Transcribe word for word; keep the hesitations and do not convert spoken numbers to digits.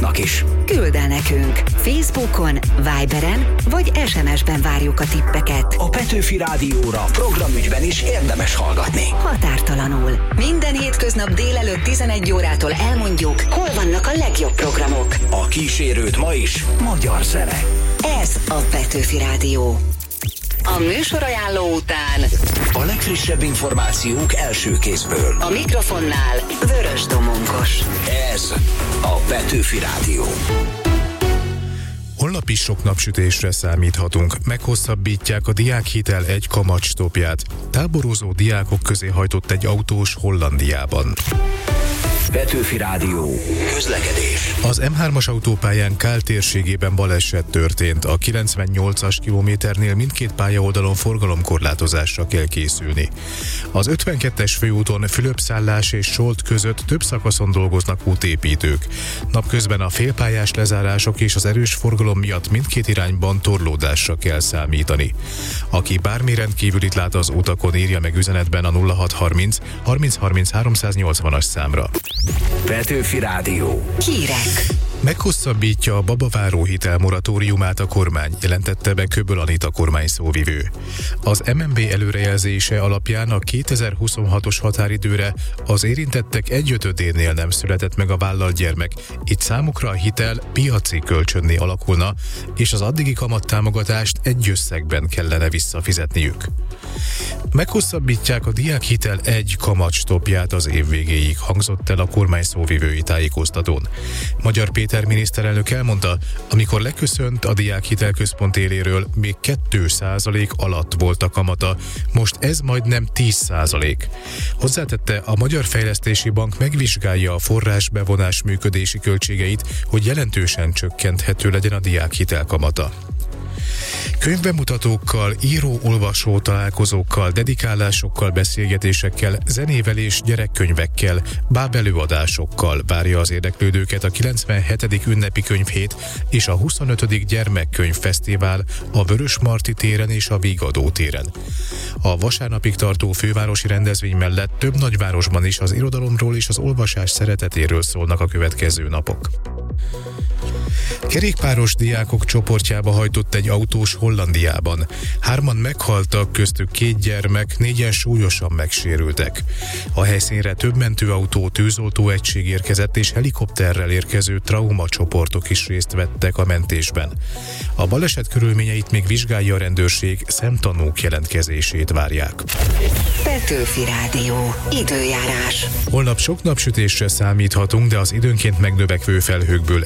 hallgatóknak is. Küld el nekünk. Facebookon, Viberen vagy es em es-ben várjuk a tippeket. A Petőfi Rádióra programügyben is érdemes hallgatni. Határtalanul. Minden hétköznap délelőtt tizenegy órától elmondjuk, hol vannak a legjobb programok. A kísérőt ma is magyar zene. Ez a Petőfi Rádió. A műsorajánló után a legfrissebb információk első kézből. A mikrofonnál Vörös Domonkos. Ez a Petőfi Rádió. Holnap is sok napsütésre számíthatunk. Meghosszabbítják a diákhitel egy kamatstopját. Táborozó diákok közé hajtott egy autós Hollandiában. Petőfi Rádió. Közlekedés. Az em hármas autópályán Kál térségében baleset történt. A kilencvennyolcas kilométernél mindkét pályaoldalon forgalomkorlátozásra kell készülni. Az ötvenkettes főúton Fülöp-Szállás és Solt között több szakaszon dolgoznak útépítők. Napközben a félpályás lezárások és az erős forgalom miatt mindkét irányban torlódásra kell számítani. Aki bármi rendkívülit lát az utakon, írja meg üzenetben a nulla hat harminc harminc harminc háromszáznyolcvanas számra. Petőfi Rádió. Hírek. Meghosszabbítja a babaváró hitel moratóriumát a kormány, jelentette be Köböl Anita kormány szóvivő. Az em en bé előrejelzése alapján a kétezer-huszonhatos határidőre az érintettek egyötödénél nem született meg a vállalt gyermek, így számukra a hitel piaci kölcsönné alakulna, és az addigi kamattámogatást egy összegben kellene visszafizetniük. Meghosszabbítják a diákhitel egy kamatstopját az év végéig, hangzott el a kormány szóvivői tájékoztatón. Magyar Péter miniszterelnök elmondta, amikor leköszönt a diákhitel központ éléről, még két százalék alatt volt a kamata, most ez majdnem tíz százalék. Hozzátette, a Magyar Fejlesztési Bank megvizsgálja a forrásbevonás működési költségeit, hogy jelentősen csökkenthető legyen a diákhitel kamata. Könyvbemutatókkal, író-olvasó találkozókkal, dedikálásokkal, beszélgetésekkel, zenével és gyerekkönyvekkel, bábelőadásokkal várja az érdeklődőket a kilencvenhetedik ünnepi könyvhét és a huszonötödik gyermekkönyvfesztivál a Vörösmarty téren és a Vigadó téren. A vasárnapig tartó fővárosi rendezvény mellett több nagyvárosban is az irodalomról és az olvasás szeretetéről szólnak a következő napok. Kerékpáros diákok csoportjába hajtott egy autós Hollandiában. Hárman meghaltak, köztük két gyermek, négyen súlyosan megsérültek. A helyszínre több mentőautó, tűzoltó egység érkezett, és helikopterrel érkező traumacsoportok is részt vettek a mentésben. A baleset körülményeit még vizsgálja a rendőrség, szemtanúk jelentkezését várják. Petőfi Rádió. Időjárás. Holnap sok napsütésre számíthatunk, de az időnként megnövekvő felhőkből